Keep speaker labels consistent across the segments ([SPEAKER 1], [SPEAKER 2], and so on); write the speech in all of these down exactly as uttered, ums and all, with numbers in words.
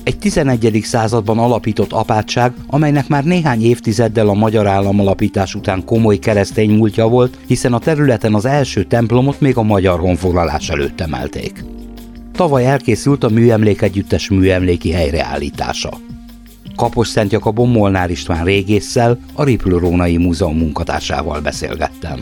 [SPEAKER 1] Egy tizenegyedik században alapított apátság, amelynek már néhány évtizeddel a magyar államalapítás után komoly keresztény múltja volt, hiszen a területen az első templomot még a magyar honfoglalás előtt emelték. Tavaly elkészült a műemlékegyüttes műemléki helyreállítása. Kaposszentjakabon Molnár István régésszel, a Riplő-Rónai Múzeum munkatársával beszélgettem.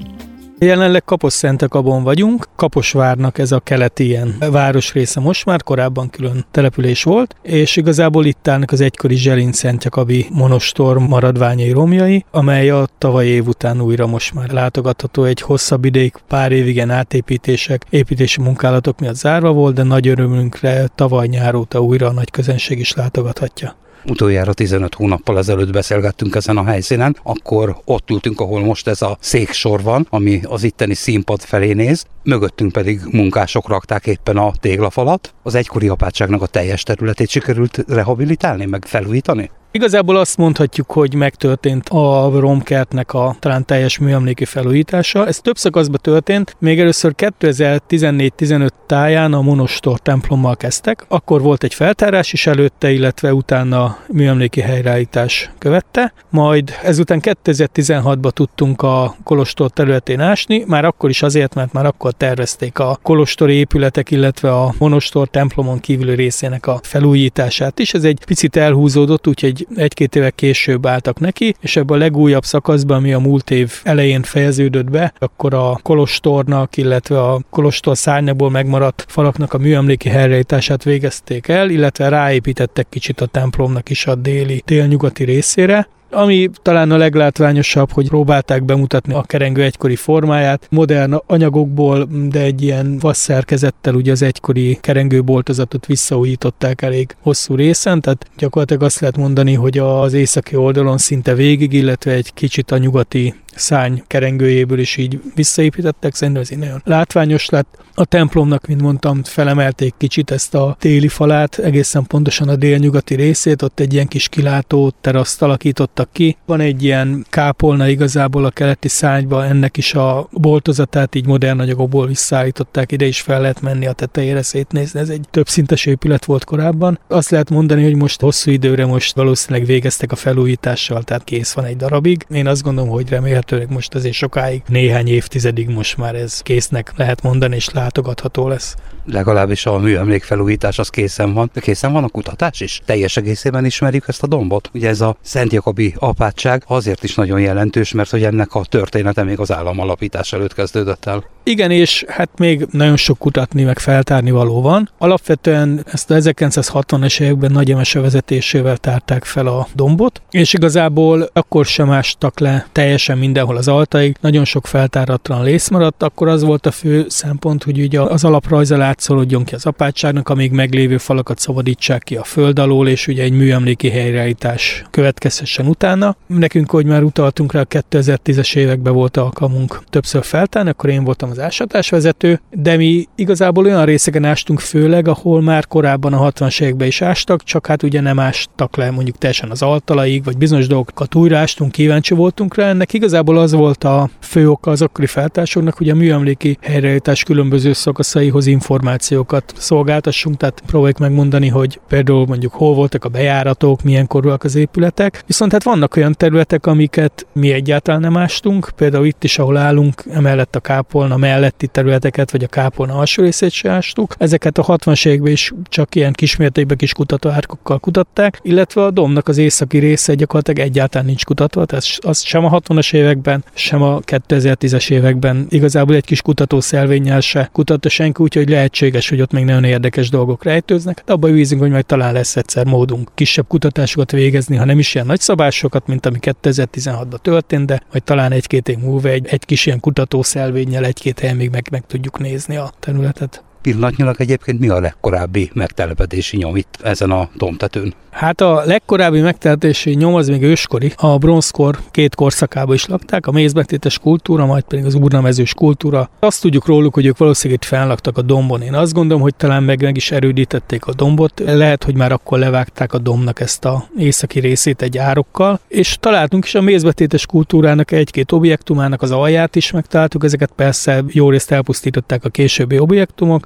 [SPEAKER 2] Jelenleg Kaposszentjakabon vagyunk, Kaposvárnak ez a keleti ilyen városrésze most már, korábban külön település volt, és igazából itt állnak az egykori Zselin-Szentjakabi monostor maradványai, romjai, amely a tavaly év után újra most már látogatható. Egy hosszabb ideig, pár évig ilyen átépítések, építési munkálatok miatt zárva volt, de nagy örömünkre tavaly nyár óta újra a nagy közönség is látogathatja.
[SPEAKER 1] Utoljára tizenöt hónappal ezelőtt beszélgettünk ezen a helyszínen, akkor ott ültünk, ahol most ez a széksor van, ami az itteni színpad felé néz, mögöttünk pedig munkások rakták éppen a téglafalat. Az egykori apátságnak a teljes területét sikerült rehabilitálni, meg felújítani?
[SPEAKER 2] Igazából azt mondhatjuk, hogy megtörtént a romkertnek a talán teljes műemléki felújítása. Ez több szakaszban történt. Még először kétezer-tizennégy tizenöt táján a monostor templommal kezdtek. Akkor volt egy feltárás is előtte, illetve utána műemléki helyreállítás követte. Majd ezután kétezer-tizenhatban tudtunk a kolostor területén ásni, már akkor is azért, mert már akkor tervezték a kolostori épületek, illetve a monostor templomon kívüli részének a felújítását is. Ez egy picit elhúzódott, úgyhogy egy-két évek később álltak neki, és ebben a legújabb szakaszban, ami a múlt év elején fejeződött be, akkor a kolostornak, illetve a kolostor szárnyából megmaradt falaknak a műemléki helyreállítását végezték el, illetve ráépítettek kicsit a templomnak is a déli, délnyugati részére. Ami talán a leglátványosabb, hogy próbálták bemutatni a kerengő egykori formáját, modern anyagokból, de egy ilyen vasszerkezettel ugye az egykori kerengőboltozatot visszaújították elég hosszú részen, tehát gyakorlatilag azt lehet mondani, hogy az északi oldalon szinte végig, illetve egy kicsit a nyugati szárny kerengőjéből is így visszaépítettek, szerintem ez így nagyon látványos lett. A templomnak, mint mondtam, felemelték kicsit ezt a téli falát, egészen pontosan a délnyugati részét, ott egy ilyen kis kilátó teraszt alakítottak ki. Van egy ilyen kápolna igazából a keleti szárnyba, ennek is a boltozatát így modern anyagokból visszaállították, ide is fel lehet menni a tetejére szétnézni, ez egy többszintes épület volt korábban. Azt lehet mondani, hogy most hosszú időre most valószínűleg végeztek a felújítással, tehát kész van egy darabig. Én azt gondolom, hogy remélhetőleg most azért sokáig, néhány évtizedig most már ez késznek lehet mondani, és látogatható lesz.
[SPEAKER 1] Legalábbis a műemlék felújítás az készen van. De készen van a kutatás is? Teljes egészében ismerjük ezt a dombot? Ugye ez a Szentjakabi apátság azért is nagyon jelentős, mert hogy ennek a története még az államalapítás előtt kezdődött el.
[SPEAKER 2] Igen, és hát még nagyon sok kutatni, meg feltárni való van. Alapvetően ezt a ezerkilencszázhatvanas években Nagy Emese vezetésével tárták fel a dombot, és igazából akkor sem ástak le teljesen mindenhol az altaig, nagyon sok feltáratlan rész maradt, akkor az volt a fő szempont, hogy ugye az alaprajza látszolódjon ki az apátságnak, amíg meglévő falakat szabadítsák ki a föld alól, és ugye egy műemléki helyreállítás következhessen utána. Nekünk, hogy már utaltunk rá, a kétezer-tízes években volt alkalmunk többször feltárni, akkor én voltam az ásatásvezető, de mi igazából olyan részeken ástunk főleg, ahol már korábban a hatvanas években is ástak, csak hát ugye nem ástak le mondjuk teljesen az altalaig, vagy bizonyos dolgokat újra ástunk, kíváncsi voltunk rá. Ennek igazából az volt a fő oka az akkori feltárásoknak, hogy a műemléki helyreállítás különböző szakaszaihoz információkat szolgáltassunk, tehát próbáljuk megmondani, hogy például mondjuk hol voltak a bejáratok, milyen korúak az épületek. Viszont hát vannak olyan területek, amiket mi egyáltalán nem ástunk, például itt is, ahol állunk, emellett a kápolna melletti területeket, vagy a kápolna alsó részét se ástuk. Ezeket a hatvanas években is csak ilyen kismértékben kis kutatóárkokkal kutatták, illetve a dombnak az északi része gyakorlatilag egyáltalán nincs kutatva, tehát az sem a hatvanas években, sem a kétezer-tízes években igazából egy kis kutatószelvénnyel se kutatta senki, úgyhogy lehetséges, hogy ott még nagyon érdekes dolgok rejtőznek. De abban bízunk, hogy majd talán lesz egyszer módunk kisebb kutatásokat végezni, ha nem is ilyen nagy szabásokat, mint ami kétezer-tizenhatban történt, de majd talán egy-két év múlva egy, egy kis ilyen kutatószelvénnyel egy-két helyen még meg, meg tudjuk nézni a területet.
[SPEAKER 1] Pillanatnyilag egyébként mi a legkorábbi megtelepedési nyom itt ezen a dombtetőn?
[SPEAKER 2] Hát a legkorábbi megtelepedési nyom az még őskori. A bronzkor két korszakában is lakták, a mézbetétes kultúra, majd pedig az urnamezős kultúra. Azt tudjuk róluk, hogy ők valószínűleg itt fennlaktak a dombon. Én azt gondolom, hogy talán meg, meg is erődítették a dombot. Lehet, hogy már akkor levágták a dombnak ezt a északi részét egy árokkal, és találtunk is a mézbetétes kultúrának egy-két objektumának az alját is megtaláltuk, ezeket persze jó részt elpusztították a későbbi objektumok,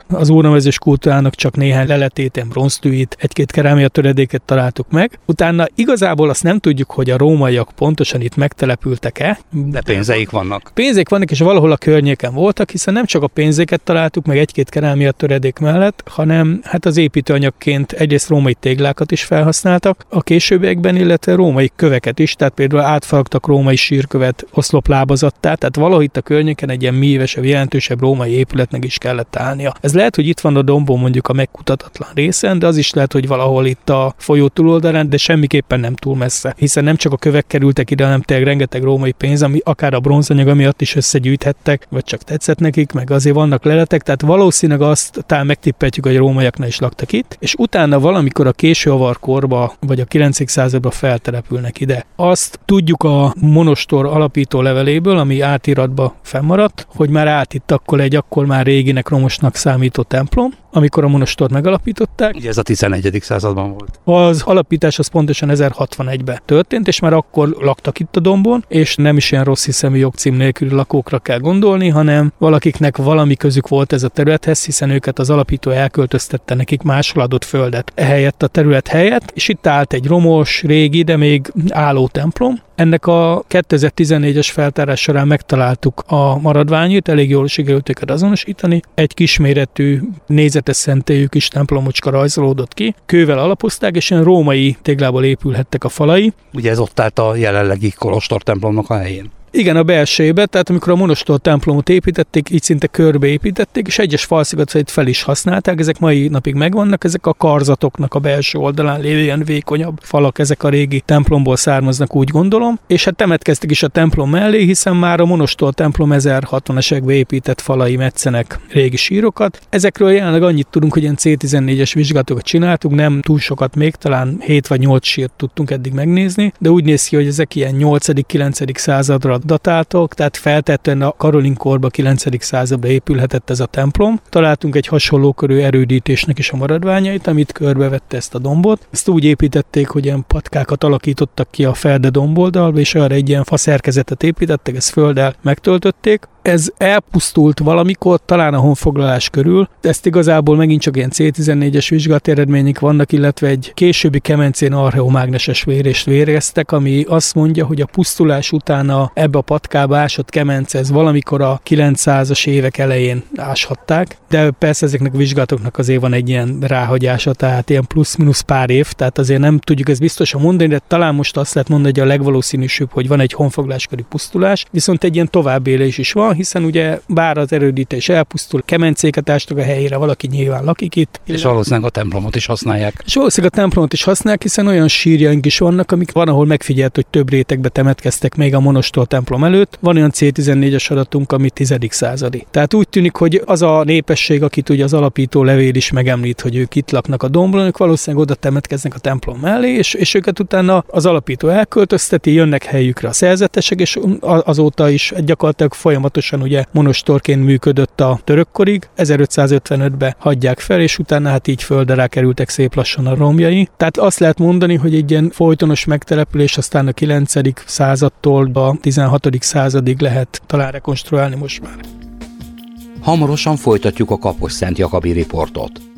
[SPEAKER 2] Az óravezős kultúrának csak néhány leletét, bronztűit, egy-két kerámia töredéket találtuk meg. Utána igazából azt nem tudjuk, hogy a rómaiak pontosan itt megtelepültek-e.
[SPEAKER 1] De pénzeik vannak.
[SPEAKER 2] Pénzék vannak, és valahol a környéken voltak, hiszen nem csak a pénzéket találtuk meg egy-két kerámia töredék mellett, hanem hát az építőanyagként egyrészt római téglákat is felhasználtak a későbbiekben, illetve római köveket is, tehát például átfaragtak római sírkövet oszloplábazattá, tehát valahogy itt a környéken egy ilyen mívesebb, jelentősebb római épületnek is kellett állnia. Ez lehet, hogy itt van a dombon mondjuk a megkutatatlan részen, de az is lehet, hogy valahol itt a folyó túloldalán, de semmiképpen nem túl messze, hiszen nem csak a kövek kerültek ide, hanem tényleg rengeteg római pénz, ami akár a bronzanyag miatt is összegyűjthettek, vagy csak tetszett nekik, meg azért vannak leletek, tehát valószínűleg azt talán megtippeltjük, hogy a rómaiaknál is laktak itt, és utána valamikor a késő avarkorba, vagy a kilencedik században feltelepülnek ide. Azt tudjuk a monostor alapító leveléből, ami átiratba fennmaradt, hogy már állt itt akkor egy akkor már réginek, romosnak számító templom, amikor a monostort megalapították.
[SPEAKER 1] Ugye ez a tizenegyedik században volt.
[SPEAKER 2] Az alapítás az pontosan ezerhatvanegyben történt, és már akkor laktak itt a dombon, és nem is ilyen rossz hiszemű jogcím nélküli lakókra kell gondolni, hanem valakiknek valami közük volt ez a területhez, hiszen őket az alapító elköltöztette nekik máshol adott földet ehelyett a terület helyett, és itt állt egy romos, régi, de még álló templom. Ennek a kétezer-tizennégyes feltárás során megtaláltuk a maradványait, elég jól sikerült őket azonosítani. Egy kisméretű nézetes szentélyű kis templomocska rajzolódott ki. Kővel alapozták, és ilyen római téglából épülhettek a falai.
[SPEAKER 1] Ugye ez ott állt a jelenlegi kolostor templomnak a helyén.
[SPEAKER 2] Igen, a belsejébe, tehát amikor a monostor templomot építették, így szinte körbe építették, és egyes falszigatokat fel is használták, ezek mai napig megvannak, ezek a karzatoknak a belső oldalán lévő ilyen vékonyabb falak, ezek a régi templomból származnak, úgy gondolom, és hát temetkeztek is a templom mellé, hiszen már a monostor templom ezerhatvanas években épített falai metszenek régi sírokat. Ezekről jelenleg annyit tudunk, hogy ilyen cé tizennégyes vizsgálatokat csináltuk, nem túl sokat még, talán hét vagy nyolc sírt tudtunk eddig megnézni, de úgy néz ki, hogy ezek ilyen nyolcadik-kilencedik századra datáltok, tehát feltetően a Karolin korba, kilencedik században épülhetett ez a templom. Találtunk egy hasonló körű erődítésnek is a maradványait, amit körbevette ezt a dombot. Ezt úgy építették, hogy ilyen patkákat alakítottak ki a ferde domboldalba, és arra egy ilyen faszerkezetet építettek, ezt földdel megtöltötték. Ez elpusztult valamikor, talán a honfoglalás körül, de ezt igazából megint csak ilyen cé tizennégyes vizsgálati eredmények vannak, illetve egy későbbi kemencén archeomágneses vérést véreztek, ami azt mondja, hogy a pusztulás után a, ebbe a patkába ásott kemence, ez valamikor a kilencszázas évek elején áshatták, de persze ezeknek a vizsgálatoknak azért van egy ilyen ráhagyása, tehát ilyen plusz-minusz pár év, tehát azért nem tudjuk ezt biztosan mondani, de talán most azt lehet mondani, hogy a legvalószínűbb, hogy van egy honfoglalás körű pusztulás, viszont egy ilyen továbbélés is van, hiszen ugye bár az erődítés elpusztul, kemencéket ástak a helyére, valaki nyilván lakik itt.
[SPEAKER 1] És valószínűleg a templomot is használják.
[SPEAKER 2] És valószínűleg a templomot is használják, hiszen olyan sírjaink is vannak, amik van, ahol megfigyelt, hogy több rétegbe temetkeztek még a monostor templom előtt. Van olyan cé tizennégyes adatunk, ami tizedik századi. Tehát úgy tűnik, hogy az a népesség, akit ugye az alapító levél is megemlít, hogy ők itt laknak a dombon, ők valószínűleg oda temetkeznek a templom mellé, és, és őket utána az alapító elköltözteti, jönnek helyükre a szerzetesek, és azóta is gyakorlatilag folyamatosan ugye monostorként működött a törökkorig, ezerötszázötvenötben hagyják fel, és utána hát így földre rákerültek szép lassan a romjai. Tehát azt lehet mondani, hogy egy ilyen folytonos megtelepülés aztán a kilencedik századtól a tizenhatodik századig lehet talán rekonstruálni most már.
[SPEAKER 1] Hamarosan folytatjuk a Kaposszentjakabi riportot.